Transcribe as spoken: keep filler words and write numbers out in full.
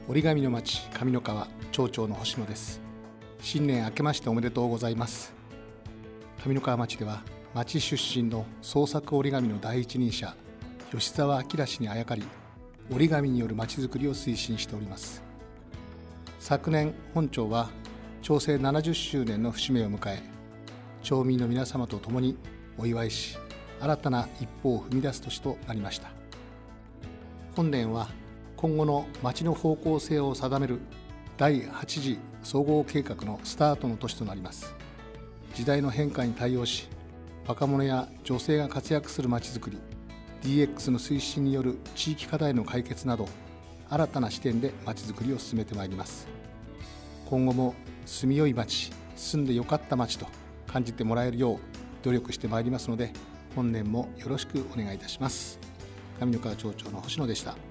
折り紙の町上三川町長の星野です。新年明けましておめでとうございます。上三川町では町出身の創作折り紙の第一人者吉沢明氏にあやかり、折り紙による町づくりを推進しております。昨年本町は町制ななじゅっしゅうねんの節目を迎え、町民の皆様と共にお祝いし、新たな一歩を踏み出す年となりました。本年は今後の町の方向性を定めるだいはち次総合計画のスタートの年となります。時代の変化に対応し、若者や女性が活躍する町づくり、ディーエックス の推進による地域課題の解決など、新たな視点で町づくりを進めてまいります。今後も住みよい町、住んでよかった町と感じてもらえるよう努力してまいりますので、本年もよろしくお願いいたします。上三川町長の星野でした。